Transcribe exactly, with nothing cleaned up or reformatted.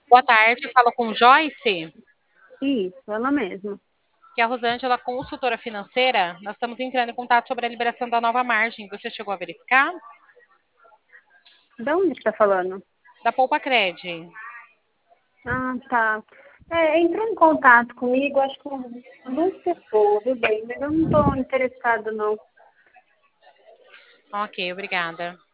Boa tarde, falo com Joyce, Isso, ela mesma. que é a Rosângela, consultora financeira. Nós estamos entrando em contato sobre a liberação da nova margem. Você chegou a verificar? De onde que tá falando? Da Poupa Cred. Ah, tá. É, entrou em contato comigo, acho que com duas pessoas, viu bem? Mas eu não tô interessada, não. Ok, obrigada.